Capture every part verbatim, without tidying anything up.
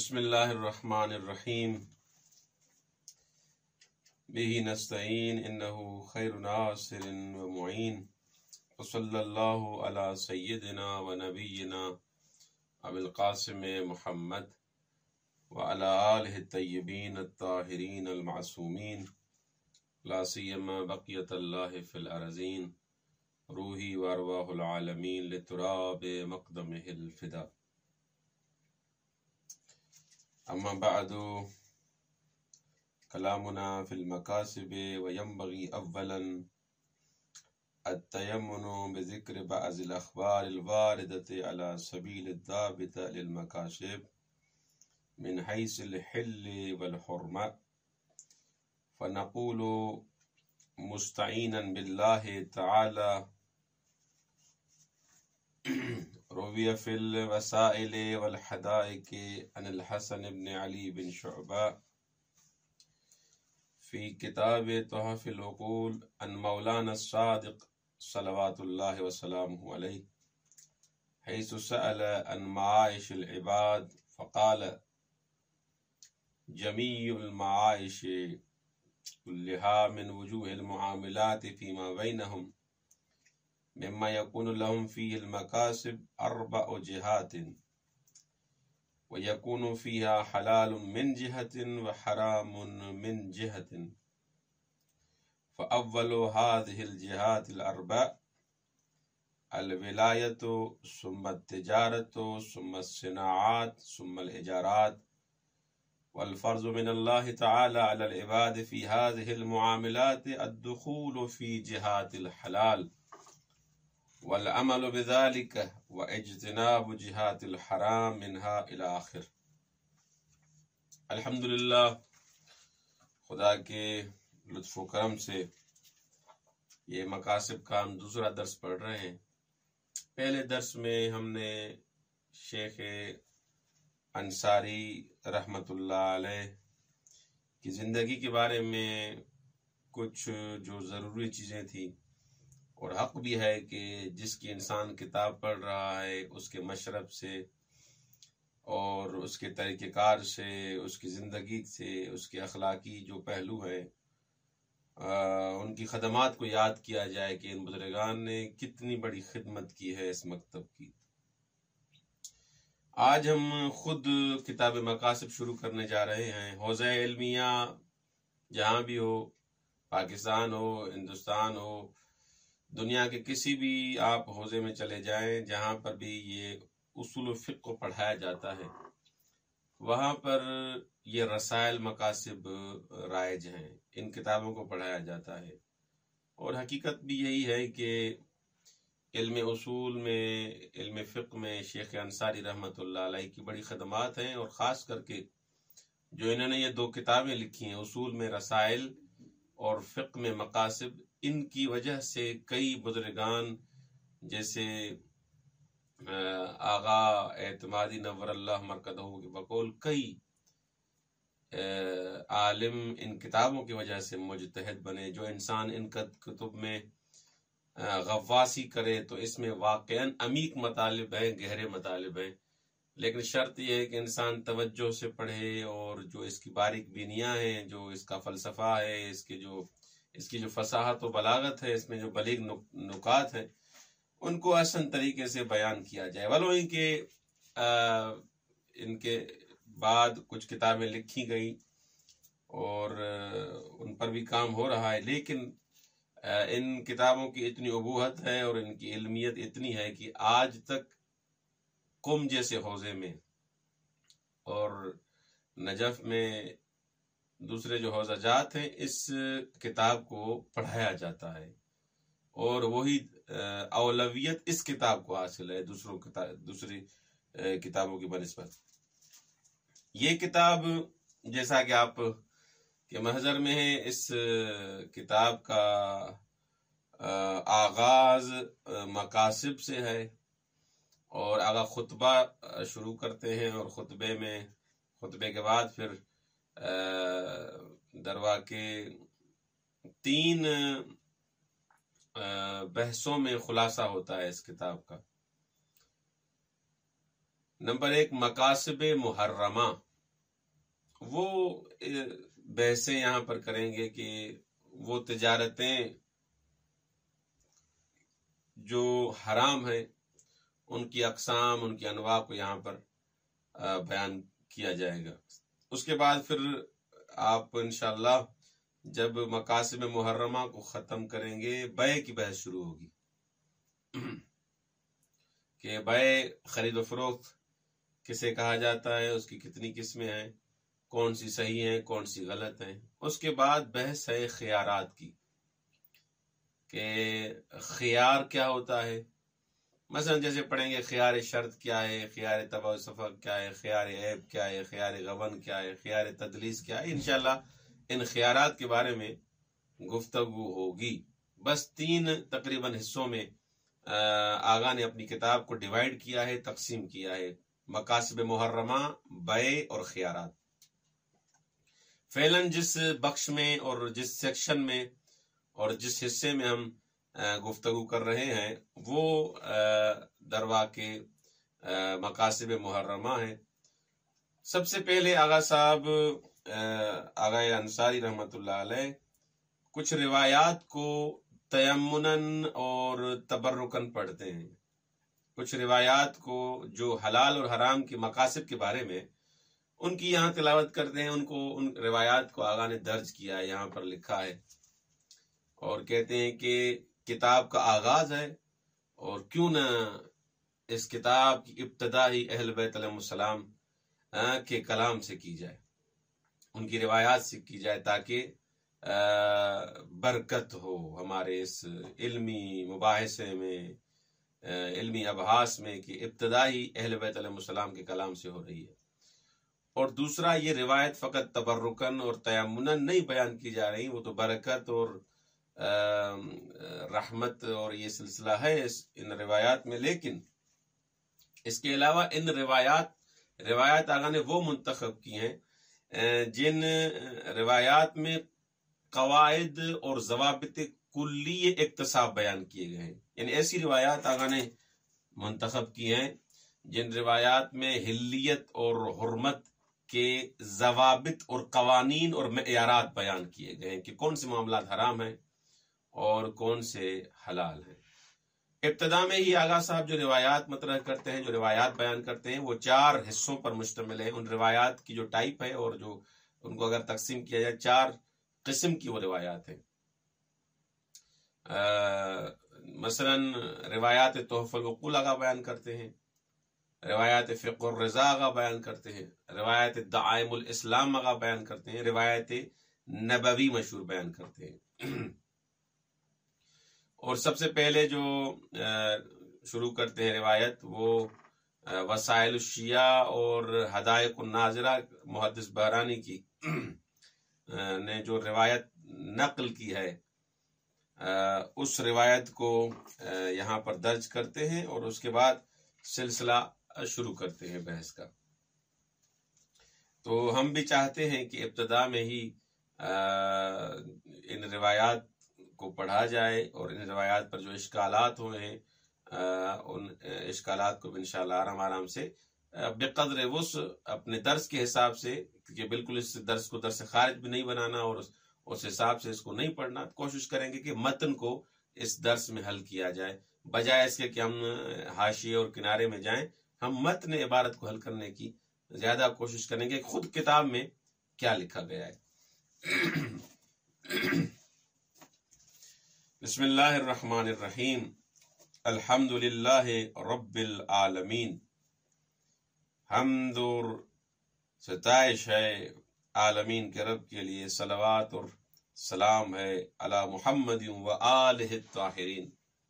بسم اللہ الرحمن الرحیم بہ نستعین انہ خیر ناصر و معین وصلی اللہ علی سیدنا و نبینا ابی القاسم محمد وعلی آلہ الطیبین الطاہرین المعصومین لا سیما بقیت اللہ فی الارضین روحی و ارواح العالمین لتراب مقدمہ الفدا. اما بعد کلامنا فی المکاسب وینبغی اولا التیمن بذکر بعض الاخبار الواردۃ علی سبیل الضابط للمکاسب من حیث الحل والحرمہ، فنقول مستعینا باللہ تعالی روی فی الوسائل والحدائق عن الحسن بن علی بن شعبہ فی کتاب تحف العقول عن مولانا الصادق صلوات اللہ وسلامہ علیہ حیث سأل عن معائش العباد فقال جمیع المعائش كلها من وجوه المعاملات فيما بينهم مما يكون لهم فيه المكاسب أربع جهات، ويكون فيها حلال من جهة وحرام من جهة. فأول هذه الجهات الأربع الولاية ثم التجارة ثم الصناعات ثم الإجارات، والفرض من الله تعالى على العباد في هذه المعاملات الدخول في جهات الحلال والعمل بذلك واجتناب جهات الحرام منها الى آخر. الحمدللہ خدا کے لطف و کرم سے یہ مقاصد کا ہم دوسرا درس پڑھ رہے ہیں. پہلے درس میں ہم نے شیخ انصاری رحمت اللہ علیہ کی زندگی کے بارے میں کچھ جو ضروری چیزیں تھیں، اور حق بھی ہے کہ جس کی انسان کتاب پڑھ رہا ہے اس کے مشرب سے اور اس کے طریقہ کار سے، اس کی زندگی سے، اس کے اخلاقی جو پہلو ہیں ان کی خدمات کو یاد کیا جائے کہ ان بزرگان نے کتنی بڑی خدمت کی ہے اس مکتب کی. آج ہم خود کتاب مقاصد شروع کرنے جا رہے ہیں. حوزہ علمیہ جہاں بھی ہو، پاکستان ہو، ہندوستان ہو، دنیا کے کسی بھی آپ حوزے میں چلے جائیں جہاں پر بھی یہ اصول و فقہ کو پڑھایا جاتا ہے، وہاں پر یہ رسائل مقاصد رائج ہیں، ان کتابوں کو پڑھایا جاتا ہے. اور حقیقت بھی یہی ہے کہ علم اصول میں، علم فقہ میں شیخ انصاری رحمت اللہ علیہ کی بڑی خدمات ہیں، اور خاص کر کے جو انہوں نے یہ دو کتابیں لکھی ہیں، اصول میں رسائل اور فقہ میں مقاصد، ان کی وجہ سے کئی بزرگان جیسے آغا اعتمادی نور اللہ مرکزہ کے بقول کئی عالم ان کتابوں کی وجہ سے مجتہد بنے. جو انسان ان کتب میں غواصی کرے تو اس میں واقعاً عمیق مطالب ہیں، گہرے مطالب ہیں، لیکن شرط یہ ہے کہ انسان توجہ سے پڑھے، اور جو اس کی باریک بینیاں ہیں، جو اس کا فلسفہ ہے، اس کے جو اس کی جو فصاحت و بلاغت ہے، اس میں جو بلیغ نکات ہیں، ان کو احسن طریقے سے بیان کیا جائے. ولو ان کے ان کے بعد کچھ کتابیں لکھی گئی اور ان پر بھی کام ہو رہا ہے، لیکن ان کتابوں کی اتنی ابوہت ہے اور ان کی علمیت اتنی ہے کہ آج تک قم جیسے حوزے میں اور نجف میں دوسرے جو حوزہ جات ہیں اس کتاب کو پڑھایا جاتا ہے، اور وہی اولویت اس کتاب کو حاصل ہے دوسروں کتاب دوسری کتابوں کی بنسبت. یہ کتاب جیسا کہ آپ کے محضر میں ہے، اس کتاب کا آغاز مقاصد سے ہے، اور آغا خطبہ شروع کرتے ہیں، اور خطبے میں خطبے کے بعد پھر دروا کے تین بحثوں میں خلاصہ ہوتا ہے اس کتاب کا. نمبر ایک، مقاصب محرمہ. وہ بحثیں یہاں پر کریں گے کہ وہ تجارتیں جو حرام ہیں ان کی اقسام، ان کی انواع کو یہاں پر بیان کیا جائے گا۔ اس کے بعد پھر آپ انشاءاللہ جب مقاصد محرمہ کو ختم کریں گے، بیع کی بحث شروع ہوگی کہ بیع خرید و فروخت کسے کہا جاتا ہے، اس کی کتنی قسمیں ہیں، کون سی صحیح ہیں، کون سی غلط ہیں۔ اس کے بعد بحث ہے خیارات کی کہ خیار کیا ہوتا ہے، مثلا جیسے پڑھیں گے خیار شرط کیا ہے، خیار تبع صفق کیا ہے، خیار عیب کیا ہے، خیار غبن کیا ہے، خیار تدلیس کیا ہے۔ انشاءاللہ ان خیارات کے بارے میں گفتگو ہوگی۔ بس تین تقریباً حصوں میں آغا نے اپنی کتاب کو ڈیوائیڈ کیا ہے، تقسیم کیا ہے، مقاصد محرمہ، بیع اور خیارات۔ فعلاً جس بخش میں اور جس سیکشن میں اور جس حصے میں ہم گفتگو کر رہے ہیں وہ دروا کے مقاصد محرمہ ہیں۔ سب سے پہلے آغا صاحب آغا انصاری رحمۃ اللہ علیہ کچھ روایات کو تیمناً اور تبرکاً پڑھتے ہیں، کچھ روایات کو جو حلال اور حرام کے مقاصد کے بارے میں ان کی یہاں تلاوت کرتے ہیں، ان کو ان روایات کو آغا نے درج کیا ہے، یہاں پر لکھا ہے، اور کہتے ہیں کہ کتاب کا آغاز ہے اور کیوں نہ اس کتاب کی ابتدا ہی اہل بیت علیہ السلام کے کلام سے کی جائے، ان کی روایات سے کی جائے، تاکہ برکت ہو ہمارے اس علمی مباحثے میں، علمی ابحاث میں، کہ ابتدا ہی اہل بیت علیہ السلام کے کلام سے ہو رہی ہے۔ اور دوسرا، یہ روایت فقط تبرکن اور تیمنن نہیں بیان کی جا رہی، وہ تو برکت اور رحمت اور یہ سلسلہ ہے ان روایات میں، لیکن اس کے علاوہ ان روایات روایات آغا نے وہ منتخب کی ہیں جن روایات میں قواعد اور ضوابط کلی اکتساب بیان کیے گئے ہیں، یعنی ایسی روایات آغا نے منتخب کی ہیں جن روایات میں حلیت اور حرمت کے ضوابط اور قوانین اور معیارات بیان کیے گئے ہیں کہ کون سے معاملات حرام ہیں اور کون سے حلال ہیں۔ ابتدا میں ہی آغا صاحب جو روایات مطرح کرتے ہیں، جو روایات بیان کرتے ہیں، وہ چار حصوں پر مشتمل ہیں۔ ان روایات کی جو ٹائپ ہے اور جو ان کو اگر تقسیم کیا جائے، چار قسم کی وہ روایات ہیں۔ مثلا روایات تحفہ العقول آغا بیان کرتے ہیں، روایات فقہ الرضا آغا بیان کرتے ہیں، روایت دعائم الاسلام آغا بیان کرتے ہیں، روایت نبوی مشہور بیان کرتے ہیں۔ اور سب سے پہلے جو شروع کرتے ہیں روایت، وہ وسائل الشیعہ اور حدائق الناظرہ محدث بحرانی کی نے جو روایت نقل کی ہے، اس روایت کو یہاں پر درج کرتے ہیں اور اس کے بعد سلسلہ شروع کرتے ہیں بحث کا۔ تو ہم بھی چاہتے ہیں کہ ابتدا میں ہی ان روایات کو پڑھا جائے اور ان روایات پر جو اشکالات ہوئے ہیں ان اشکالات کو انشاءاللہ آرام آرام سے بقدر وسع اپنے درس کے حساب سے، کیونکہ بالکل اس درس کو درس خارج بھی نہیں بنانا اور اس حساب سے اس کو نہیں پڑھنا، کوشش کریں گے کہ متن کو اس درس میں حل کیا جائے، بجائے اس کے کہ ہم حاشیے اور کنارے میں جائیں۔ ہم متن عبارت کو حل کرنے کی زیادہ کوشش کریں گے، خود کتاب میں کیا لکھا گیا ہے۔ بسم اللہ الرحمن الرحیم، الحمد للہ رب العالمین۔ حمد اور ستائش ہے عالمین کے رب کے لیے، صلوات اور سلام ہے علی محمد و آلہ الطاہرین،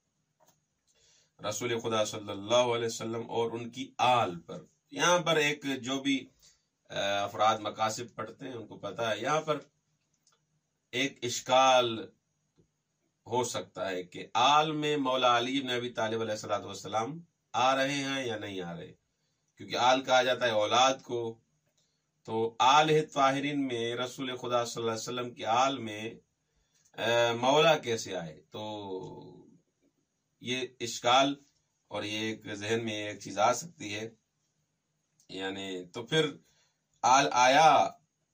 رسول خدا صلی اللہ علیہ وسلم اور ان کی آل پر۔ یہاں پر ایک جو بھی افراد مقاصد پڑھتے ہیں ان کو پتہ ہے، یہاں پر ایک اشکال ہو سکتا ہے کہ آل میں مولا علی بن ابی طالب علیہ الصلوۃ والسلام آ رہے ہیں یا نہیں آ رہے، کیونکہ آل کہا جاتا ہے اولاد کو، تو آل طاہرین میں رسول خدا صلی اللہ علیہ وسلم کی آل میں مولا کیسے آئے؟ تو یہ اشکال اور یہ ایک ذہن میں ایک چیز آ سکتی ہے، یعنی تو پھر آل آیا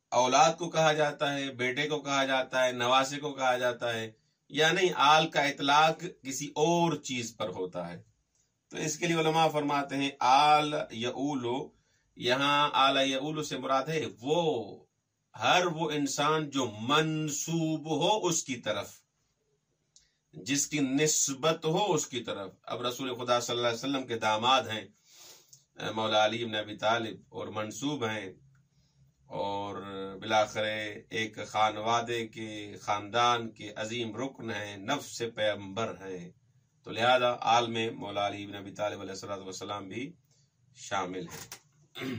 اولاد کو کہا جاتا ہے، بیٹے کو کہا جاتا ہے، نواسے کو کہا جاتا ہے، یا نہیں آل کا اطلاق کسی اور چیز پر ہوتا ہے؟ تو اس کے لیے علماء فرماتے ہیں آل یعولو، یہاں آل یعولو سے مراد ہے وہ ہر وہ انسان جو منسوب ہو اس کی طرف، جس کی نسبت ہو اس کی طرف۔ اب رسول خدا صلی اللہ علیہ وسلم کے داماد ہیں مولا علی بن ابی طالب، اور منسوب ہیں، اور بالآخر ایک خانوادے کے خاندان کے عظیم رکن ہیں، نفس پیغمبر ہیں، تو لہذا آل میں مولا علی بن ابی طالب علیہ الصلوۃ والسلام بھی شامل ہیں۔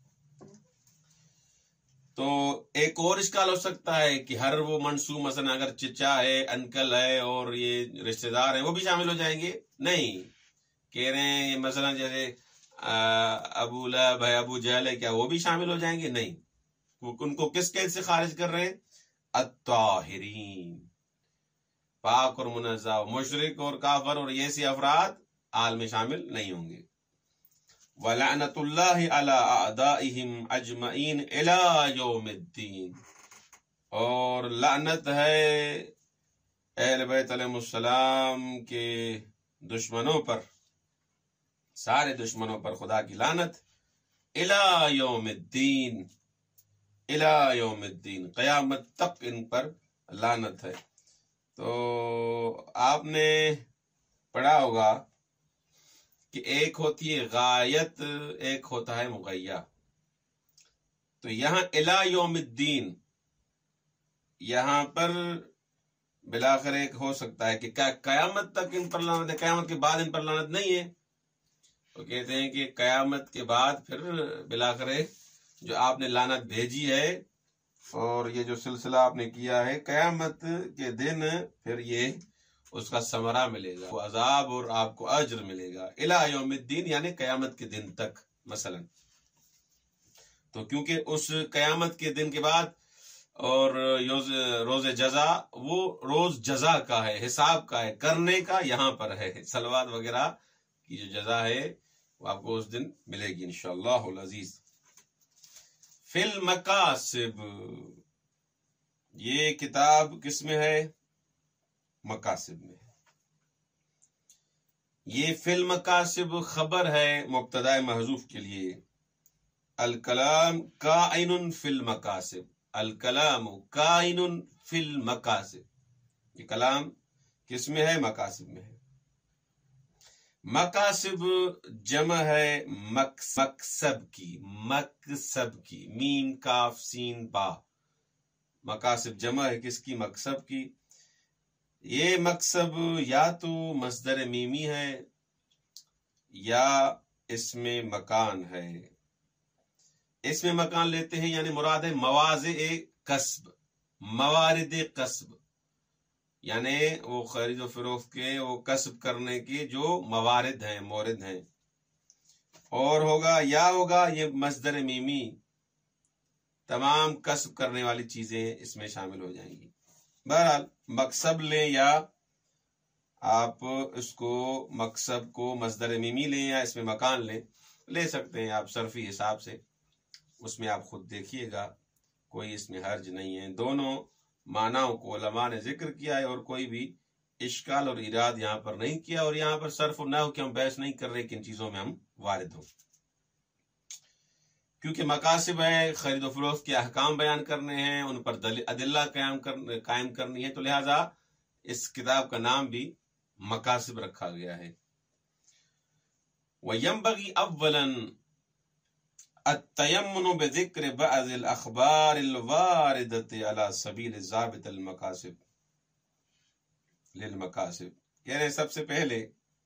تو ایک اور اشکال ہو سکتا ہے کہ ہر وہ منسوب مثلا اگر چچا ہے، انکل ہے، اور یہ رشتہ دار ہیں وہ بھی شامل ہو جائیں گے؟ نہیں، کہہ رہے ہیں مثلا جیسے ابو لہب ہے، ابو جہل ہے، کیا وہ بھی شامل ہو جائیں گے؟ نہیں، ان کو کس قید سے خارج کر رہے ہیں؟ الطاہرین، پاک اور منزہ، مشرک اور کافر اور ایسے افراد آل میں شامل نہیں ہوں گے۔ وَلَعْنَةُ اللَّهِ عَلَىٰ أَعْدَائِهِمْ أَجْمَعِينَ إِلَىٰ يَوْمِ الدِّينِ، اور لعنت ہے اہل بیت علیہ السلام کے دشمنوں پر، سارے دشمنوں پر خدا کی لعنت، إِلَىٰ يَوْمِ الدِّينِ، إِلَىٰ يَوْمِ الدِّينِ، قیامت تک ان پر لعنت ہے۔ تو آپ نے پڑھا ہوگا کہ ایک ہوتی ہے غایت، ایک ہوتا ہے مغیّہ۔ تو یہاں الی یوم الدین، یہاں پر بالآخر ایک ہو سکتا ہے کہ کیا قیامت تک ان پر لعنت ہے، قیامت کے بعد ان پر لعنت نہیں ہے؟ تو کہتے ہیں کہ قیامت کے بعد پھر بالآخر جو آپ نے لعنت بھیجی ہے اور یہ جو سلسلہ آپ نے کیا ہے، قیامت کے دن پھر یہ اس کا ثمرہ ملے گا، وہ عذاب اور آپ کو اجر ملے گا، الی یوم الدین یعنی قیامت کے دن تک مثلا۔ تو کیونکہ اس قیامت کے دن کے بعد اور روز جزا، وہ روز جزا کا ہے، حساب کا ہے، کرنے کا یہاں پر ہے، صلوات وغیرہ کی جو جزا ہے وہ آپ کو اس دن ملے گی انشاءاللہ العزیز۔ فی المقاصب، یہ کتاب کس میں ہے؟ مقاصد میں۔ یہ فی المقاصب خبر ہے مبتدا محذوف کے لیے، الکلام کائن فی المقاصد، الکلام کائن فی المقاصد، یہ کلام کس میں ہے؟ مقاصد میں ہے۔ مقاصب جمع ہے مقصب کی، مقصب کی، میم کاف سین با، مقاصب جمع ہے کس کی؟ مقصب کی۔ یہ مقصب یا تو مصدر میمی ہے یا اس میں مکان ہے، اس میں مکان لیتے ہیں یعنی مراد ہے مواضع کسب، موارد کسب، یعنی وہ خرید و فروخت کے، وہ کسب کرنے کے جو موارد ہیں، مورد ہیں۔ اور ہوگا یا ہوگا یہ مصدر میمی، تمام کسب کرنے والی چیزیں اس میں شامل ہو جائیں گی۔ بہرحال مقصب لیں یا آپ اس کو مقصب کو مصدر میمی لیں یا اس میں مکان لیں، لے سکتے ہیں آپ صرفی حساب سے، اس میں آپ خود دیکھیے گا، کوئی اس میں حرج نہیں ہے۔ دونوں معناؤں کو علماء نے ذکر کیا ہے اور کوئی بھی اشکال اور ایراد یہاں پر نہیں کیا، اور یہاں پر صرف و نحو کہ ہم بحث نہیں کر رہے کہ ان چیزوں میں ہم وارد ہوں، کیونکہ مقاصد ہے خرید و فروخت کے احکام بیان کرنے ہیں، ان پر ادلہ قائم کرنی ہے، تو لہٰذا اس کتاب کا نام بھی مقاصد رکھا گیا ہے۔ وَيَنبَغِي أَوَّلًا التَّيَمُّنُ بِذِكْرِ بَعْضِ الْأَخْبَارِ الْوَارِدَةِ عَلَى سَبِيلِ ضَابِطِ الْمَقَاصِدِ لِلْمَقَاصِدِ، کہہ رہے سب سے پہلے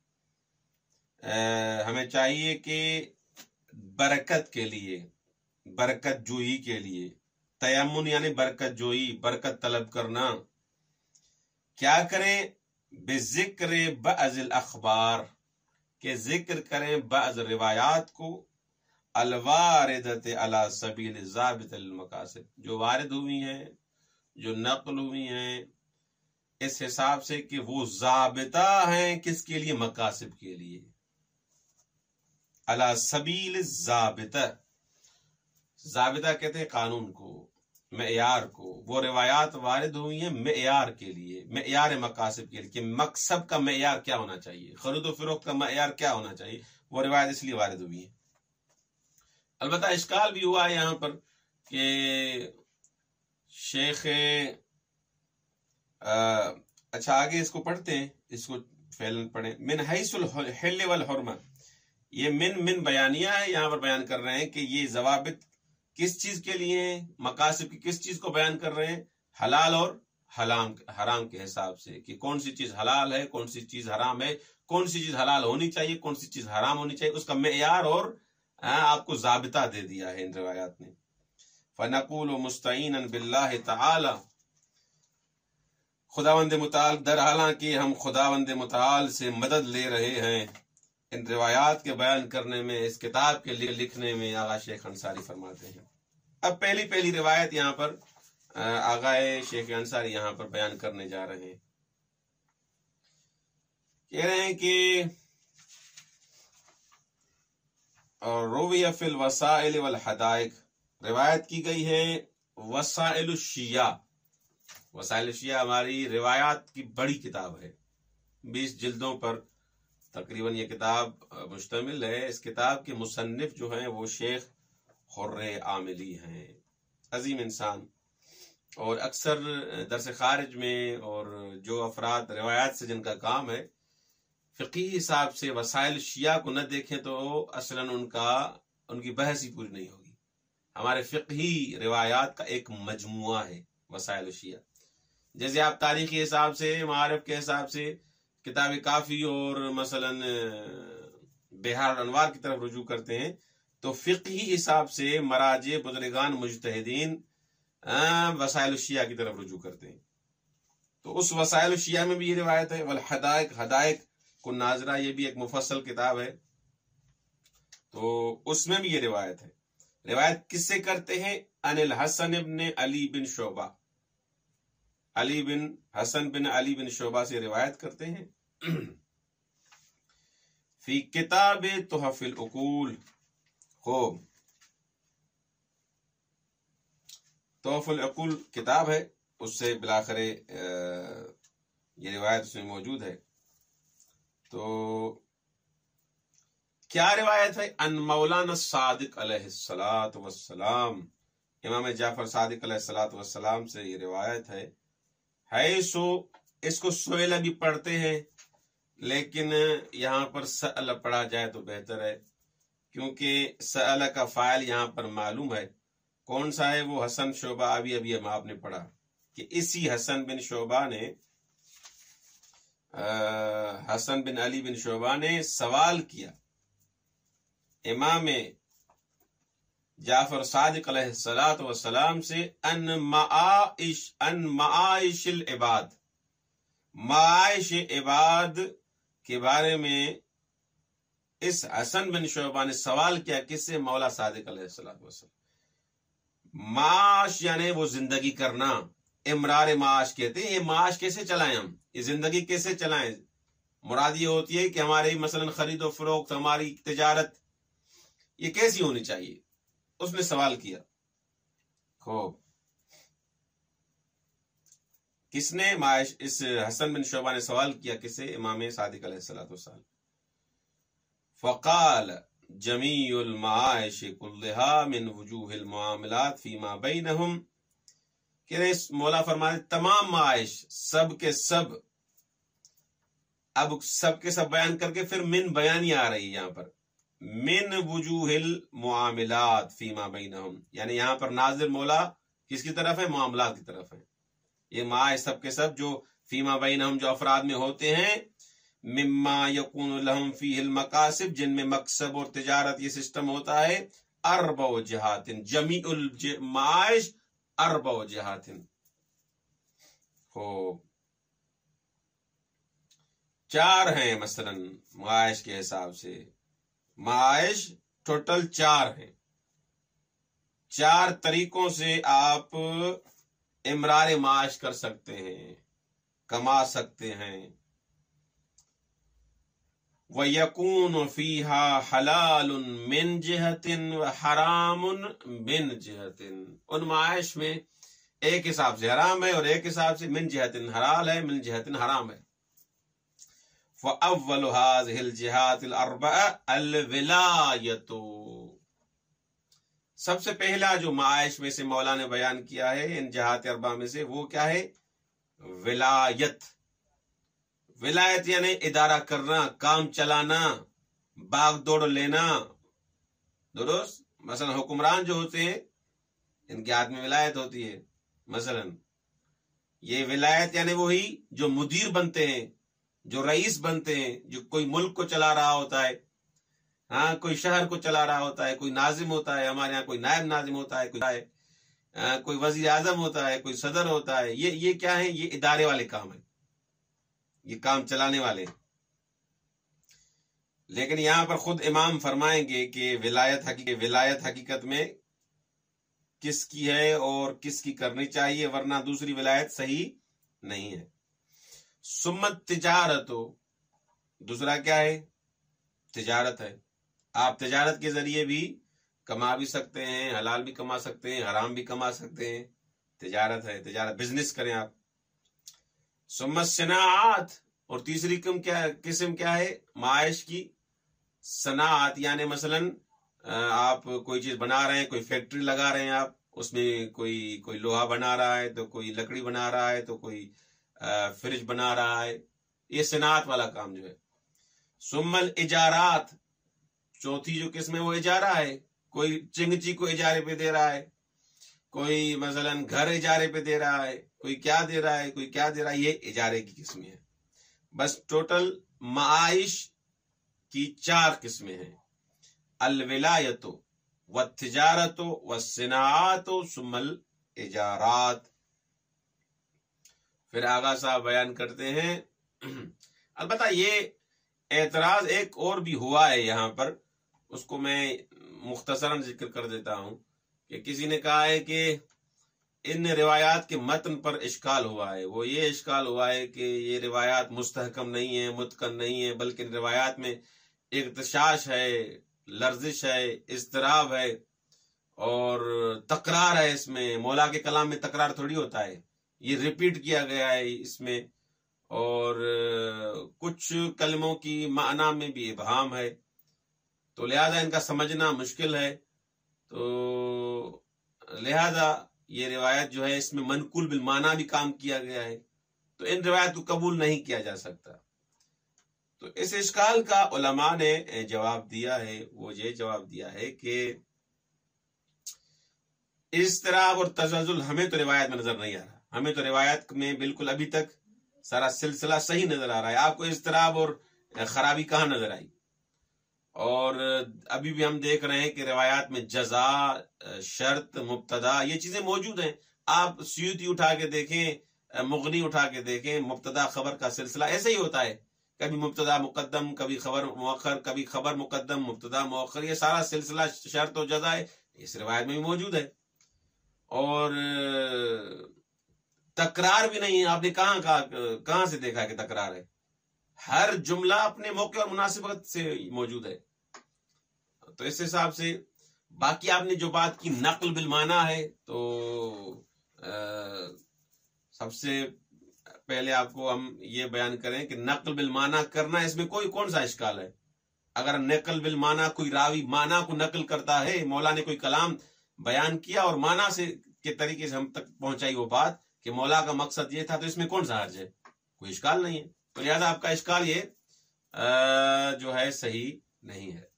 ہمیں چاہیے کہ برکت کے لیے، برکت جوئی کے لیے، تیمن یعنی برکت جوئی، برکت طلب کرنا، کیا کریں؟ بذکر بعض الاخبار، کہ ذکر کریں بعض روایات کو، الواردۃ علی سبیل ضابط المقاصد، جو وارد ہوئی ہیں، جو نقل ہوئی ہیں اس حساب سے کہ وہ ضابطہ ہیں کس کے لیے؟ مقاصد کے لیے، علی سبیل ضابطہ، ضابطہ کہتے ہیں قانون کو، معیار کو، وہ روایات وارد ہوئی ہیں معیار کے لیے، معیار مقاصد کے لیے، کہ مقصد کا معیار کیا ہونا چاہیے، خرید و فروخت کا معیار کیا ہونا چاہیے، وہ روایت اس لیے وارد ہوئی ہیں۔ البتہ اشکال بھی ہوا ہے یہاں پر کہ شیخ اچھا آگے اس کو پڑھتے ہیں، اس کو فعلاً پڑھیں۔ من حیث الحل والحرمہ، یہ من من بیانیہ ہے، یہاں پر بیان کر رہے ہیں کہ یہ ضوابط کس چیز کے لیے ہیں، مقاصد کی کس چیز کو بیان کر رہے ہیں، حلال اور حرام حرام کے حساب سے، کہ کون سی چیز حلال ہے، کون سی چیز حرام ہے، کون سی چیز حلال ہونی چاہیے، کون سی چیز حرام ہونی چاہیے، اس کا معیار اور آپ کو ضابطہ دے دیا ہے ان روایات نے۔ فنقول مستعینا باللہ تعالی، خداوند متعال در حالانکہ ہم خداوند متعال سے مدد لے رہے ہیں ان روایات کے بیان کرنے میں، اس کتاب کے لکھنے میں۔ آغا شیخ انصاری فرماتے ہیں، اب پہلی پہلی روایت یہاں پر آغا شیخ انصاری یہاں پر بیان کرنے جا رہے ہیں، کہہ رہے ہیں کہ اور رویہ فی الوسائل والحدائق، روایت کی گئی ہے وسائل الشیعہ۔ وسائل الشیعہ ہماری روایات کی بڑی کتاب ہے، بیس جلدوں پر تقریباً یہ کتاب مشتمل ہے۔ اس کتاب کے مصنف جو ہیں وہ شیخ حر عاملی ہیں، عظیم انسان، اور اکثر درس خارج میں اور جو افراد روایات سے جن کا کام ہے فقہی حساب سے وسائل شیعہ کو نہ دیکھیں تو اصلاً ان کا ان کی بحث ہی پوری نہیں ہوگی۔ ہمارے فقہی روایات کا ایک مجموعہ ہے وسائل شیعہ۔ جیسے آپ تاریخی حساب سے، معارف کے حساب سے کتاب کافی اور مثلاً بہار الانوار کی طرف رجوع کرتے ہیں، تو فقہی حساب سے مراجع بزرگان مجتہدین وسائل الشیعہ کی طرف رجوع کرتے ہیں۔ تو اس وسائل الشیعہ میں بھی یہ روایت ہے۔ والحدائق، حدائق کو ناظرہ، یہ بھی ایک مفصل کتاب ہے، تو اس میں بھی یہ روایت ہے۔ روایت کس سے کرتے ہیں؟ ان الحسن ابن علی بن شعبہ، علی بن حسن بن علی بن شعبہ سے روایت کرتے ہیں۔ فی کتاب تحف العقول، خوب تحف العقول کتاب ہے، اس سے بلاخر یہ روایت اس میں موجود ہے۔ تو کیا روایت ہے؟ ان مولانا صادق علیہ الصلاۃ والسلام، امام جعفر صادق علیہ الصلاۃ والسلام سے یہ روایت ہے۔ ہے سو، اس کو سوئلہ بھی پڑھتے ہیں لیکن یہاں پر سأل پڑھا جائے تو بہتر ہے، کیونکہ سأل کا فاعل یہاں پر معلوم ہے کون سا ہے، وہ حسن شعبہ۔ ابھی ابھی ہم آپ نے پڑھا کہ اسی حسن بن شعبہ نے حسن بن علی بن شعبہ نے سوال کیا امام جعفر صادق علیہ الصلاۃ والسلام سے ان معائش ان معائش العباد، معائش عباد کے بارے میں اس حسن بن شعبہ نے سوال کیا، کس سے؟ مولا صادق علیہ الصلاۃ والسلام۔ معاش یعنی وہ زندگی کرنا، امرار معاش کہتے ہیں۔ یہ معاش کیسے چلائیں ہم، یہ زندگی کیسے چلائیں؟ مراد یہ ہوتی ہے کہ ہماری مثلا خرید و فروخت، ہماری تجارت یہ کیسی ہونی چاہیے، اس نے سوال کیا۔ خوب، کس نے؟ معاش، اس حسن بن شعبہ نے سوال کیا، کس سے؟ امام صادق علیہ الصلوۃ والسلام۔ فقال جمیع المعائش کلها من وجوہ المعاملات فیما بینہم، کہ مولا فرمائے تمام معائش، سب کے سب، اب سب کے سب بیان کر کے پھر من بیانی آ رہی ہے یہاں پر، من وجوہ المعاملات فیما بینہم، یعنی یہاں پر ناظر مولا کس کی طرف ہے؟ معاملات کی طرف ہے۔ یہ معائش سب کے سب جو فیما بینہم، جو افراد میں ہوتے ہیں، مما یکون لہم فیہ المقاصد، جن میں مقصب اور تجارت یہ سسٹم ہوتا ہے، اربع جہات، جمیع المعائش اربع جہات۔ خوب، چار ہیں مثلا معائش کے حساب سے، معائش ٹوٹل چار ہیں۔ چار طریقوں سے آپ امرار معاش کر سکتے ہیں، کما سکتے ہیں۔ وَيَكُونُ فِيهَا حَلَالٌ مِّن جِهَةٍ وَحَرَامٌ مِّن جِهَةٍ، ان معاش میں ایک حساب سے حرام ہے اور ایک حساب سے من جہت حلال ہے، من جہت حرام ہے۔ فَأَوَّلُ هَذِهِ الْجِهَاتِ الْأَرْبَعَةِ الْوِلَایَةُ، سب سے پہلا جو معائش میں سے مولا نے بیان کیا ہے ان جہات اربع میں سے، وہ کیا ہے؟ ولایت۔ ولایت یعنی ادارہ کرنا، کام چلانا، باغ دوڑ لینا، درست؟ مثلا حکمران جو ہوتے ہیں ان کے ہاتھ میں ولایت ہوتی ہے، مثلا یہ ولایت یعنی وہی جو مدیر بنتے ہیں، جو رئیس بنتے ہیں، جو کوئی ملک کو چلا رہا ہوتا ہے، ہاں کوئی شہر کو چلا رہا ہوتا ہے، کوئی ناظم ہوتا ہے، ہمارے ہاں کوئی نائب ناظم ہوتا ہے، کوئی کوئی وزیر اعظم ہوتا ہے، کوئی صدر ہوتا ہے، یہ یہ کیا ہے؟ یہ ادارے والے کام ہیں، یہ کام چلانے والے۔ لیکن یہاں پر خود امام فرمائیں گے کہ ولایت حقیقت ولایت حقیقت میں کس کی ہے اور کس کی کرنی چاہیے، ورنہ دوسری ولایت صحیح نہیں ہے۔ سمت تجارت ہو، دوسرا کیا ہے؟ تجارت ہے۔ آپ تجارت کے ذریعے بھی کما بھی سکتے ہیں، حلال بھی کما سکتے ہیں، حرام بھی کما سکتے ہیں، تجارت ہے، تجارت بزنس کریں آپ۔ سمت صناعت، اور تیسری قسم کیا قسم کیا ہے معاش کی؟ صناعت، یعنی مثلا آپ کوئی چیز بنا رہے ہیں، کوئی فیکٹری لگا رہے ہیں آپ، اس میں کوئی کوئی لوہا بنا رہا ہے، تو کوئی لکڑی بنا رہا ہے، تو کوئی فریج بنا رہا ہے، یہ صناعت والا کام جو ہے۔ ثم الاجارات، چوتھی جو قسم ہے وہ اجارہ ہے، کوئی چنگچی کو اجارے پہ دے رہا ہے، کوئی مثلا گھر اجارے پہ دے رہا ہے، کوئی کیا دے رہا ہے، کوئی کیا دے رہا ہے، یہ اجارے کی قسمیں ہیں۔ بس ٹوٹل معاش کی چار قسمیں ہیں: الولایت والتجارت والصناعات ثم الاجارات۔ پھر آغا صاحب بیان کرتے ہیں، البتہ یہ اعتراض ایک اور بھی ہوا ہے یہاں پر، اس کو میں مختصراً ذکر کر دیتا ہوں کہ کسی نے کہا ہے کہ ان روایات کے متن پر اشکال ہوا ہے۔ وہ یہ اشکال ہوا ہے کہ یہ روایات مستحکم نہیں ہیں، متقن نہیں ہیں، بلکہ ان روایات میں ارتشاش ہے، لرزش ہے، اضطراب ہے اور تکرار ہے۔ اس میں مولا کے کلام میں تکرار تھوڑی ہوتا ہے، یہ ریپیٹ کیا گیا ہے اس میں، اور کچھ کلموں کی معنی میں بھی ابہام ہے، تو لہذا ان کا سمجھنا مشکل ہے۔ تو لہذا یہ روایت جو ہے اس میں منقول بالمعنی بھی کام کیا گیا ہے، تو ان روایت کو قبول نہیں کیا جا سکتا۔ تو اس اشکال کا علماء نے جواب دیا ہے، وہ یہ جواب دیا ہے کہ اضطراب اور تزلزل ہمیں تو روایت میں نظر نہیں آ رہا، ہمیں تو روایت میں بالکل ابھی تک سارا سلسلہ صحیح نظر آ رہا ہے۔ آپ کو اضطراب اور خرابی کہاں نظر آئی؟ اور ابھی بھی ہم دیکھ رہے ہیں کہ روایات میں جزا، شرط، مبتدا، یہ چیزیں موجود ہیں۔ آپ سیوطی اٹھا کے دیکھیں، مغنی اٹھا کے دیکھیں، مبتدا خبر کا سلسلہ ایسے ہی ہوتا ہے، کبھی مبتدا مقدم، کبھی خبر مؤخر، کبھی خبر مقدم مبتدا مؤخر، یہ سارا سلسلہ شرط و جزا ہے، اس روایت میں بھی موجود ہے۔ اور تکرار بھی نہیں ہے، آپ نے کہاں کہاں کہاں سے دیکھا کہ تکرار ہے؟ ہر جملہ اپنے موقع اور مناسبت سے موجود ہے۔ تو اس حساب سے باقی آپ نے جو بات کی نقل بالمعنی ہے، تو سب سے پہلے آپ کو ہم یہ بیان کریں کہ نقل بالمعنی کرنا اس میں کوئی کون سا اشکال ہے؟ اگر نقل بالمعنی کوئی راوی معنی کو نقل کرتا ہے، مولا نے کوئی کلام بیان کیا اور معنی سے کے طریقے سے ہم تک پہنچائی وہ بات کہ مولا کا مقصد یہ تھا، تو اس میں کون سا حرج ہے؟ کوئی اشکال نہیں ہے۔ تو لہذا آپ کا اشکال یہ جو ہے صحیح نہیں ہے۔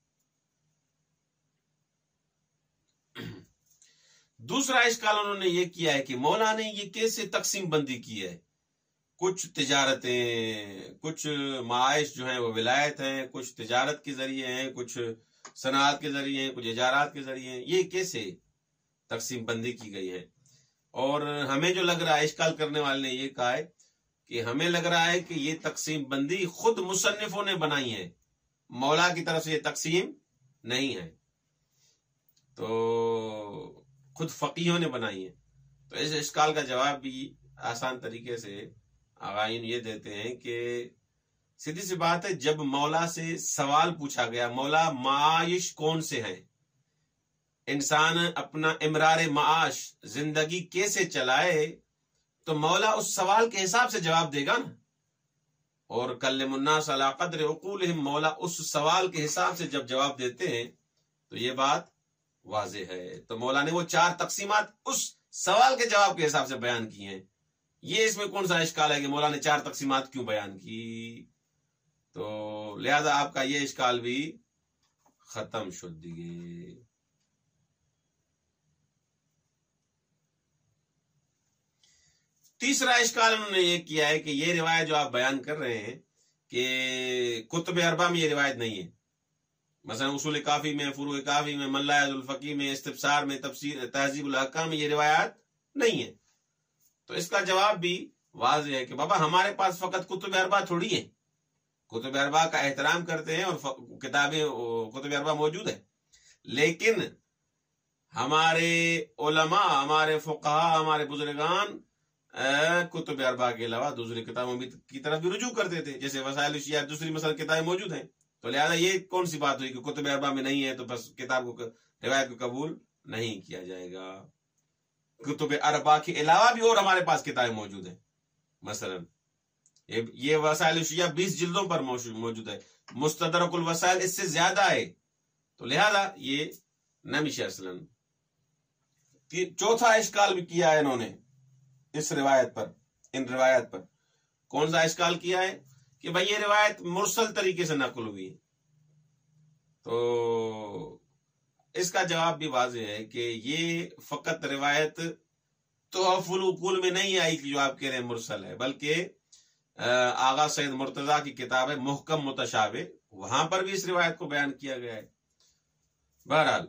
دوسرا اشکال انہوں نے یہ کیا ہے کہ مولا نے یہ کیسے تقسیم بندی کی ہے؟ کچھ تجارتیں، کچھ معاش جو ہیں وہ ولایت ہیں، کچھ تجارت کے ذریعے ہیں، کچھ صنعت کے ذریعے ہیں، کچھ اجارات کے ذریعے ہیں، یہ کیسے تقسیم بندی کی گئی ہے؟ اور ہمیں جو لگ رہا ہے، اشکال کرنے والے نے یہ کہا ہے کہ ہمیں لگ رہا ہے کہ یہ تقسیم بندی خود مصنفوں نے بنائی ہے، مولا کی طرف سے یہ تقسیم نہیں ہے، تو خود فقیہوں نے بنائی ہے۔ تو اس اشکال کا جواب بھی آسان طریقے سے آغائین یہ دیتے ہیں کہ سیدھی سی بات ہے، جب مولا سے سوال پوچھا گیا مولا معاش کون سے ہیں، انسان اپنا امرار معاش زندگی کیسے چلائے تو مولا اس سوال کے حساب سے جواب دے گا نا. اور کلم الناس علی قدر عقولہم، مولا اس سوال کے حساب سے جب جواب دیتے ہیں تو یہ بات واضح ہے. تو مولا نے وہ چار تقسیمات اس سوال کے جواب کے حساب سے بیان کی ہیں. یہ اس میں کون سا اشکال ہے کہ مولا نے چار تقسیمات کیوں بیان کی؟ تو لہذا آپ کا یہ اشکال بھی ختم شد دیگے. تیسرا اشکال انہوں نے یہ کیا ہے کہ یہ روایت جو آپ بیان کر رہے ہیں کہ کتب اربعہ میں یہ روایت نہیں ہے. مثلا اصول کافی میں، فروع کافی میں، من لا یعز الفقی میں، استبصار میں، تفسیر تہذیب الاحکام میں یہ روایات نہیں ہے. تو اس کا جواب بھی واضح ہے کہ بابا ہمارے پاس فقط کتب اربعہ تھوڑی ہے. کتب اربعہ کا احترام کرتے ہیں اور کتابیں کتب اربعہ موجود ہے، لیکن ہمارے علماء، ہمارے فقہا، ہمارے بزرگان کتب اربعہ کے علاوہ دوسری کتابوں کی طرف بھی رجوع کرتے تھے، جیسے وسائل الشیعہ دوسری مثلا کتابیں موجود ہیں. تو لہذا یہ کون سی بات ہوئی کہ کتب اربعہ میں نہیں ہے تو بس کتاب کو روایت کو قبول نہیں کیا جائے گا. کتب اربعہ کے علاوہ بھی اور ہمارے پاس کتابیں موجود ہیں. مثلا یہ وسائل الشیعہ بیس جلدوں پر موجود ہے، مستدرک الوسائل اس سے زیادہ ہے. تو لہذا یہ نمیشہ اصلاً. چوتھا اشکال بھی کیا ہے انہوں نے اس روایت پر، ان روایت پر. کون سا اشکال کیا ہے کہ بھائی یہ روایت مرسل طریقے سے نقل ہوئی ہے. تو اس کا جواب بھی واضح ہے کہ یہ فقط روایت تحف العقول میں نہیں آئی کہ جو آپ کہہ رہے ہیں مرسل ہے، بلکہ آغا سید مرتضیٰ کی کتاب ہے محکم متشابہ، وہاں پر بھی اس روایت کو بیان کیا گیا ہے. بہرحال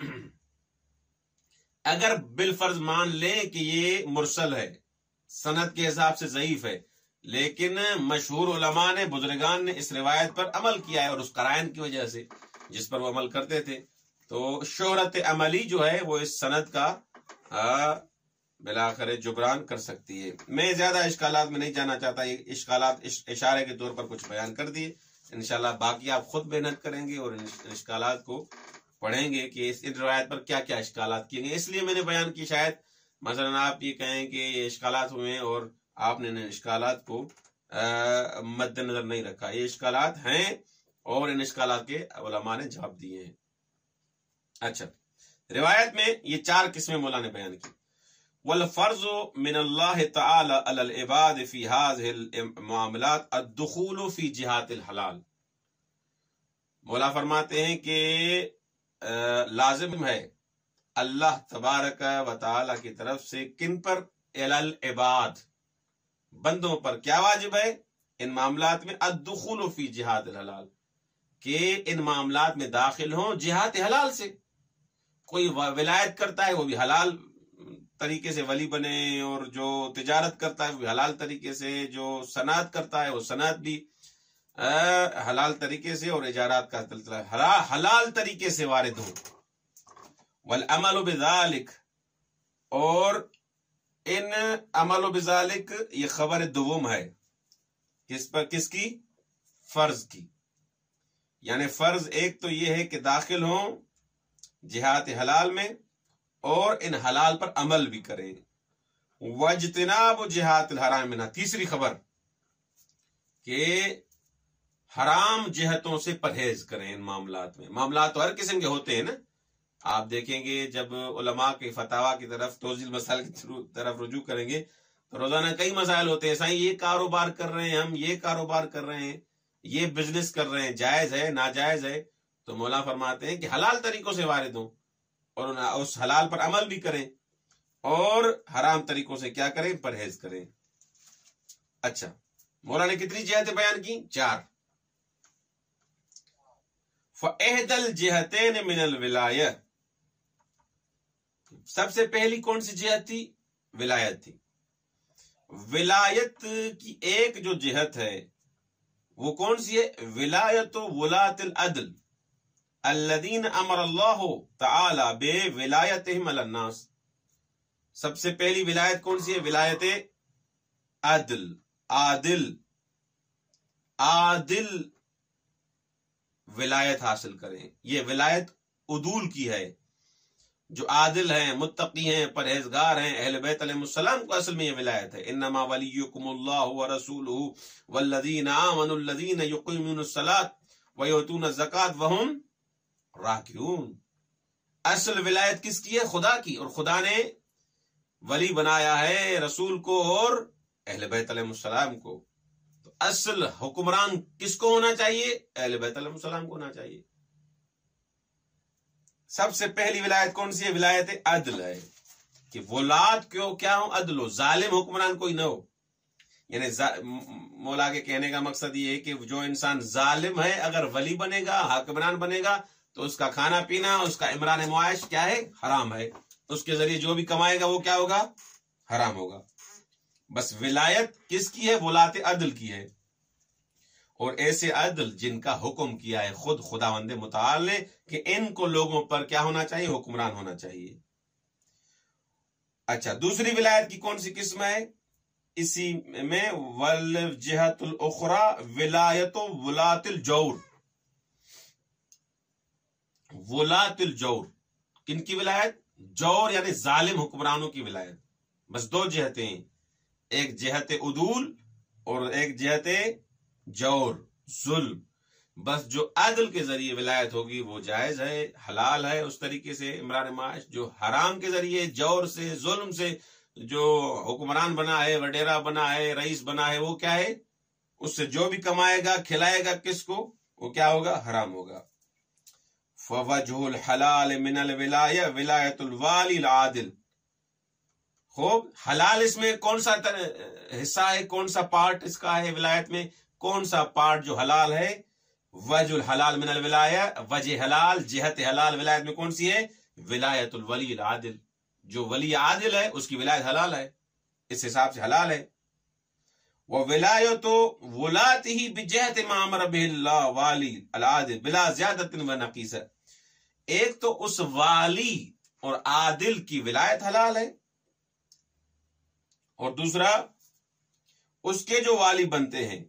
اگر بالفرض مان لیں کہ یہ مرسل ہے، سند کے حساب سے ضعیف ہے، لیکن مشہور علماء نے، بزرگان نے اس روایت پر عمل کیا ہے، اور اس قرائن کی وجہ سے جس پر وہ عمل کرتے تھے، تو شہرت عملی جو ہے وہ اس سند کا بلاخر جبران کر سکتی ہے. میں زیادہ اشکالات میں نہیں جانا چاہتا، یہ اشکالات اشارے کے طور پر کچھ بیان کر دیے. انشاءاللہ باقی آپ خود محنت کریں گے اور ان اشکالات کو پڑھیں گے کہ اس روایت پر کیا کیا اشکالات کیے گئے. اس لیے میں نے بیان کی، شاید مثلا آپ یہ کہیں کہ یہ اشکالات ہوئے اور آپ نے ان اشکالات کو مد نظر نہیں رکھا. یہ اشکالات ہیں اور ان اشکالات کے علماء نے جواب دیے ہیں. اچھا، روایت میں یہ چار قسمیں مولا نے بیان کی. والفرض من اللہ تعالی علی العباد فی هذه المعاملات الدخول فی جہات الحلال. مولا فرماتے ہیں کہ لازم ہے اللہ تبارک و تعالی کی طرف سے کن پر؟ علی العباد، بندوں پر. کیا واجب ہے ان معاملات میں؟ الدخول فی جہات الحلال، کہ ان معاملات میں داخل ہوں جہات حلال سے. کوئی ولایت کرتا ہے وہ بھی حلال طریقے سے ولی بنے، اور جو تجارت کرتا ہے وہ بھی حلال طریقے سے، جو صنعت کرتا ہے وہ صنعت بھی حلال طریقے سے، اور اجارات کا سلسلہ حلال طریقے سے وارد ہوں. والعمل بذالک، اور ان عمل بذالک یہ خبر دوم ہے. کس پر؟ کس کی؟ فرض کی. یعنی فرض ایک تو یہ ہے کہ داخل ہوں جہات حلال میں اور ان حلال پر عمل بھی کریں. واجتناب جہات الحرام منها، تیسری خبر کہ حرام جہتوں سے پرہیز کریں ان معاملات میں. معاملات تو ہر قسم کے ہوتے ہیں نا. آپ دیکھیں گے جب علماء کے فتاوی کی طرف، توضیح المسائل کی طرف رجوع کریں گے تو روزانہ کئی مسائل ہوتے ہیں. سائیں یہ کاروبار کر رہے ہیں، ہم یہ کاروبار کر رہے ہیں، یہ بزنس کر رہے ہیں، جائز ہے ناجائز ہے؟ تو مولا فرماتے ہیں کہ حلال طریقوں سے وارد ہوں اور اس حلال پر عمل بھی کریں، اور حرام طریقوں سے کیا کریں؟ پرہیز کریں. اچھا، مولا نے کتنی جہتیں بیان کی؟ چار. فَإِحْدَى الْجِهَتَيْنِ مِنَ الْوِلَایَةِ، سب سے پہلی کون سی جہت تھی؟ ولایت تھی. ولایت کی ایک جو جہت ہے وہ کون سی ہے؟ ولایت ولاۃ العدل الذین امر اللہ تعالی بولایتہم علی الناس. سب سے پہلی ولایت کون سی ہے؟ ولایت عدل. عادل عادل ولایت حاصل کریں. یہ ولایت عدول کی ہے. جو عادل ہیں، متقی ہیں، پرہیزگار ہیں، اہل بیت علیہ السلام کو اصل میں یہ ولایت ہے۔ انما ولیکم اللہ ورسولہ والذین آمنوا الذین یقیمون الصلاۃ ویؤتون الزکاۃ وہم راکعون۔ اصل ولایت کس کی ہے؟ خدا کی، اور خدا نے ولی بنایا ہے رسول کو اور اہل بیت علیہ السلام کو۔ تو اصل حکمران کس کو ہونا چاہیے؟ اہل بیت علیہ السلام کو ہونا چاہیے۔ سب سے پہلی ولایت کون سی ہے؟ ولایت عدل ہے، کہ ولاد کیوں کیا ہو؟ عدل ہو، ظالم حکمران کوئی نہ ہو۔ یعنی مولا کے کہنے کا مقصد یہ ہے کہ جو انسان ظالم ہے اگر ولی بنے گا، حکمران بنے گا، تو اس کا کھانا پینا، اس کا عمران معاش کیا ہے؟ حرام ہے۔ اس کے ذریعے جو بھی کمائے گا وہ کیا ہوگا؟ حرام ہوگا۔ بس ولایت کس کی ہے؟ ولایت عدل کی ہے، اور ایسے عدل جن کا حکم کیا ہے خود خداوند متعال نے کہ ان کو لوگوں پر کیا ہونا چاہیے؟ حکمران ہونا چاہیے۔ اچھا، دوسری ولایت کی کون سی قسم ہے؟ اسی میں والجہت الاخری ولایت ولات الجور۔ ولات الجور کن کی ولایت؟ جور یعنی ظالم حکمرانوں کی ولایت۔ بس دو جہتیں، ایک جہت عدول اور ایک جہت جور، ظلم۔ بس جو عدل کے ذریعے ولایت ہوگی وہ جائز ہے، حلال ہے، اس طریقے سے عمران معاش۔ جو حرام کے ذریعے جور سے، ظلم سے جو حکمران بنا ہے، وڈیرا بنا ہے، رئیس بنا ہے، وہ کیا ہے؟ اس سے جو بھی کمائے گا، کھلائے گا کس کو، وہ کیا ہوگا؟ حرام ہوگا۔ فوجہ الحلال من الولایہ ولایت الوالی العادل۔ خوب، حلال اس میں کون سا حصہ ہے؟ کون سا پارٹ اس کا ہے ولایت میں؟ کون سا پارٹ جو حلال ہے؟ وجہ الحلال من الولایہ، وجہ حلال، جہت حلال ولایت میں کون سی ہے؟ ولایت الولی العادل۔ جو ولی عادل ہے اس کی ولایت حلال ہے، اس حساب سے حلال ہے۔ وولایت ولاته بجہت ما امر بہ اللہ والی العادل بلا زیادت و نقیصہ۔ ایک تو اس والی اور عادل کی ولایت حلال ہے، اور دوسرا اس کے جو والی بنتے ہیں،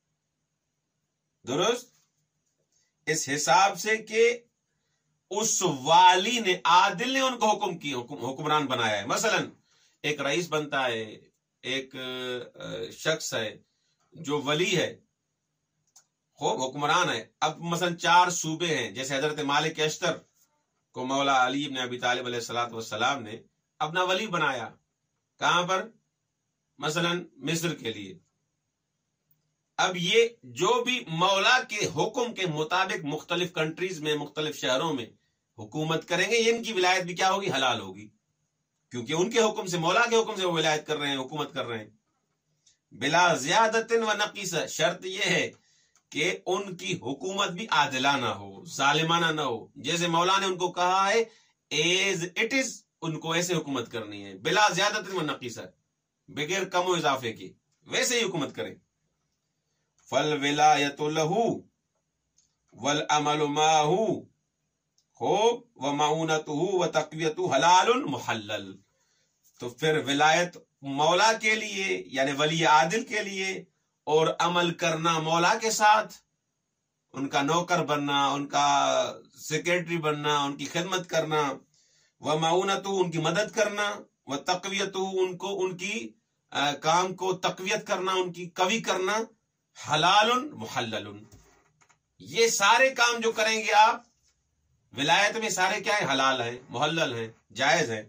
درست اس حساب سے کہ اس والی نے، عادل نے ان کو حکم کی، حکم حکمران بنایا ہے۔ مثلا ایک رئیس بنتا ہے، ایک شخص ہے جو ولی ہے، خوب حکمران ہے۔ اب مثلا چار صوبے ہیں، جیسے حضرت مالک اشتر کو مولا علی بن ابی طالب علیہ الصلوۃ والسلام نے اپنا ولی بنایا۔ کہاں پر؟ مثلا مصر کے لیے۔ اب یہ جو بھی مولا کے حکم کے مطابق مختلف کنٹریز میں، مختلف شہروں میں حکومت کریں گے، ان کی ولایت بھی کیا ہوگی؟ حلال ہوگی، کیونکہ ان کے حکم سے، مولا کے حکم سے وہ ولایت کر رہے ہیں، حکومت کر رہے ہیں۔ بلا زیادت و نقیصہ، شرط یہ ہے کہ ان کی حکومت بھی عادلانہ ہو، ظالمانہ نہ ہو۔ جیسے مولا نے ان کو کہا ہے ایز اٹ از، ان کو ایسے حکومت کرنی ہے، بلا زیادت و نقیصہ، بغیر کم و اضافے کی، ویسے ہی حکومت کریں۔ فالولایت لہ والعمل معہ خوب ومعونتہ وتقویتہ حلال محلل۔ تو پھر ولایت مولا کے لیے یعنی ولی عادل کے لیے، اور عمل کرنا مولا کے ساتھ، ان کا نوکر بننا، ان کا سیکرٹری بننا، ان کی خدمت کرنا، ومعونتہ ان کی مدد کرنا، وتقویتہ ان کو ان کی کام کو تقویت کرنا، ان کی قوی کرنا، حلال محلل۔ یہ سارے کام جو کریں گے آپ ولایت میں، سارے کیا ہے؟ حلال ہیں، محلل ہیں، جائز ہیں۔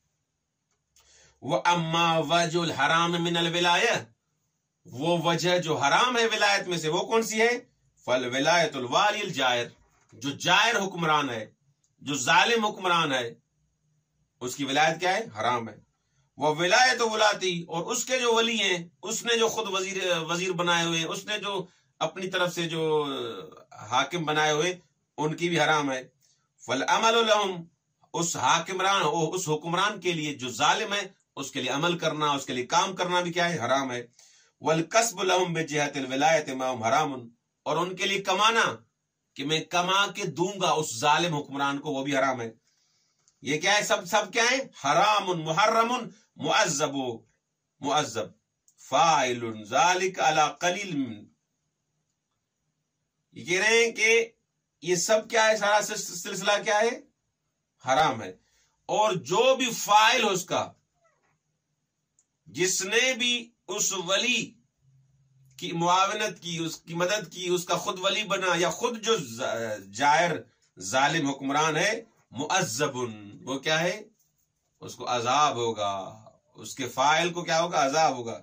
وَأَمَّا وَجْهُ الْحَرَامِ مِنَ الْوِلَایَةِ، وہ وجہ جو حرام ہے ولایت میں سے، وہ کون سی ہے؟ فَالْوِلَایَةُ الْوَالِي الْجَائِرِ، جو جائر حکمران ہے، جو ظالم حکمران ہے، اس کی ولایت کیا ہے؟ حرام ہے۔ وہ ولایت ولاتی، اور اس کے جو ولی ہیں، اس نے جو خود وزیر وزیر بنائے ہوئے، اس نے جو اپنی طرف سے جو حاکم بنائے ہوئے، ان کی بھی حرام ہے۔ فالعمل لہم، اس حاکمران، اس حکمران کے لیے جو ظالم ہے، اس کے لیے عمل کرنا، اس کے لیے کام کرنا بھی کیا ہے؟ حرام ہے۔ والکسب لہم بجہت الولایت معہم حرام، اور ان کے لیے کمانا، کہ میں کما کے دوں گا اس ظالم حکمران کو، وہ بھی حرام ہے۔ یہ کیا ہے؟ سب سب کیا ہے؟ حرام محرم معذب معذب فاعل ذلك علی قلیل۔ یہ کہہ رہے ہیں کہ یہ سب کیا ہے؟ سارا سلسلہ کیا ہے؟ حرام ہے۔ اور جو بھی فاعل ہو اس کا، جس نے بھی اس ولی کی معاونت کی، اس کی مدد کی، اس کا خود ولی بنا، یا خود جو جائر ظالم حکمران ہے، معذب، وہ کیا ہے؟ اس کو عذاب ہوگا، اس کے فاعل کو کیا ہوگا؟ عذاب ہوگا.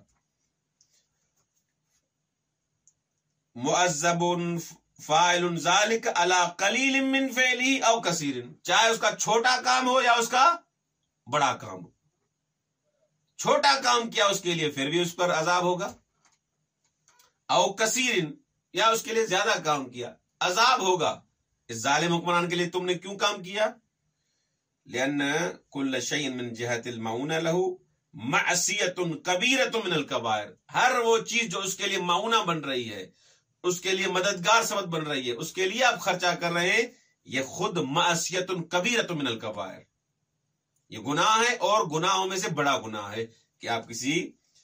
معذب فاعل ذالک علی قلیل من فعلی او کثیر، چاہے اس کا چھوٹا کام ہو یا اس کا بڑا کام ہو. چھوٹا کام کیا اس کے لیے پھر بھی اس پر عذاب ہوگا، او کثیر، یا اس کے لیے زیادہ کام کیا عذاب ہوگا. اس ظالم حکمران کے لیے تم نے کیوں کام کیا؟ لأن كل شيء من جهة المعونة له معصية كبيرة من الكبائر، ہر وہ چیز جو اس کے لیے معونہ بن رہی ہے، اس کے لیے مددگار سبب بن رہی ہے، اس کے لیے آپ خرچہ کر رہے ہیں، یہ خود معصیت کبیرۃ من الکبائر، یہ گناہ ہے اور گناہوں میں سے بڑا گناہ ہے کہ آپ کسی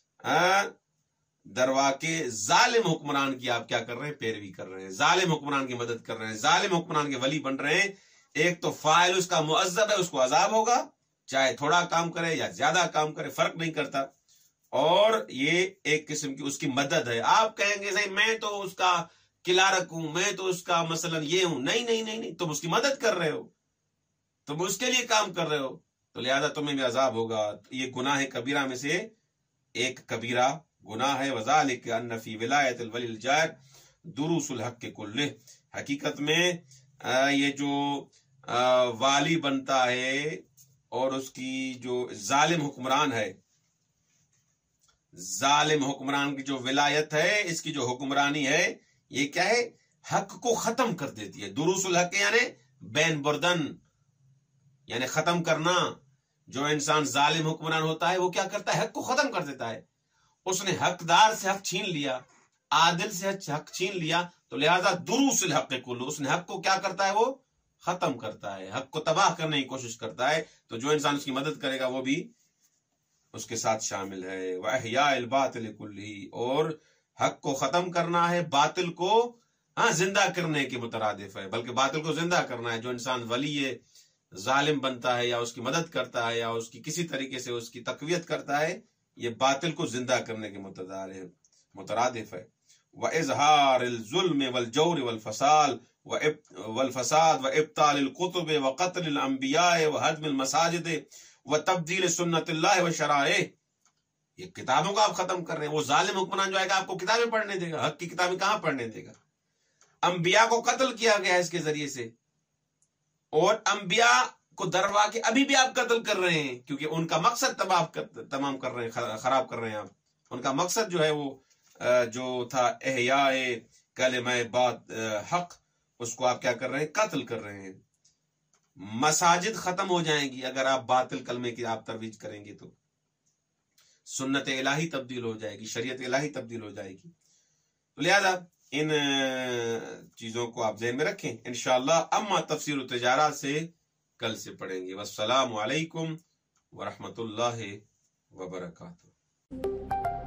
دروا کے ظالم حکمران کی آپ کیا کر رہے ہیں؟ پیروی کر رہے ہیں، ظالم حکمران کی مدد کر رہے ہیں، ظالم حکمران کے ولی بن رہے ہیں. ایک تو فاعل اس کا معذب ہے، اس کو عذاب ہوگا، چاہے تھوڑا کام کرے یا زیادہ کام کرے، فرق نہیں کرتا. اور یہ ایک قسم کی اس کی مدد ہے. آپ کہیں گے میں تو اس کا کلارک ہوں، میں تو اس کا مثلا یہ ہوں، نہیں نہیں نہیں نہیں، تم اس کی مدد کر رہے ہو، تم اس کے لیے کام کر رہے ہو، تو لہذا تمہیں بھی عذاب ہوگا. یہ گناہ کبیرہ میں سے ایک کبیرہ گناہ ہے. وذالک ان فی ولایت الولی الجائر دروس الحق کلہ، حقیقت میں یہ جو والی بنتا ہے اور اس کی جو ظالم حکمران ہے، ظالم حکمران کی جو ولایت ہے، اس کی جو حکمرانی ہے، یہ کیا ہے؟ حق کو ختم کر دیتی ہے. دروس الحق یعنی بین بردن، یعنی ختم کرنا. جو انسان ظالم حکمران ہوتا ہے وہ کیا کرتا ہے؟ حق کو ختم کر دیتا ہے. اس نے حقدار سے حق چھین لیا، عادل سے حق چھین لیا، تو لہذا دروس الحق کلو، اس نے حق کو کیا کرتا ہے؟ وہ ختم کرتا ہے، حق کو تباہ کرنے کی کوشش کرتا ہے. تو جو انسان اس کی مدد کرے گا وہ بھی اس کے ساتھ شامل ہے. وَإِحْيَاءِ الْبَاطِلِ كُلِّهِ، اور حق کو ختم کرنا ہے، باطل کو ہاں زندہ کرنے کے مترادف ہے، بلکہ باطل کو زندہ کرنا ہے. جو انسان ولی ظالم بنتا ہے یا اس کی مدد کرتا ہے یا اس کی کسی طریقے سے اس کی تقویت کرتا ہے، یہ باطل کو زندہ کرنے کے مترادف ہے. وَإِظْهَارِ الظُّلْمِ وَالْجَوْرِ وَالْفَسَادِ والفساد وابطال الكتب وقتل الانبیاء وہدم المساجد وتبدیل سنت اللہ وشرائعہ. یہ کتابوں کو آپ ختم کر رہے ہیں. وہ ظالم حکمران جو آئے گا آپ کو کتابیں پڑھنے دے گا؟ حق کی کتابیں کہاں پڑھنے دے گا؟ انبیاء کو قتل کیا گیا ہے اس کے ذریعے سے، اور انبیاء کو دروا کے ابھی بھی آپ قتل کر رہے ہیں، کیونکہ ان کا مقصد تباہ تمام کر رہے ہیں، خراب کر رہے ہیں. آپ ان کا مقصد جو ہے وہ جو تھا احیاء کلمہ بات حق، اس کو آپ کیا کر رہے ہیں؟ قتل کر رہے ہیں. مساجد ختم ہو جائیں گی اگر آپ باطل کلمے کی آپ ترویج کریں گے، تو سنت الہی تبدیل ہو جائے گی، شریعت الہی تبدیل ہو جائے گی. تو لہذا ان چیزوں کو آپ ذہن میں رکھیں. انشاءاللہ اما تفسیر التجارات سے کل سے پڑھیں گے. والسلام علیکم ورحمۃ اللہ وبرکاتہ.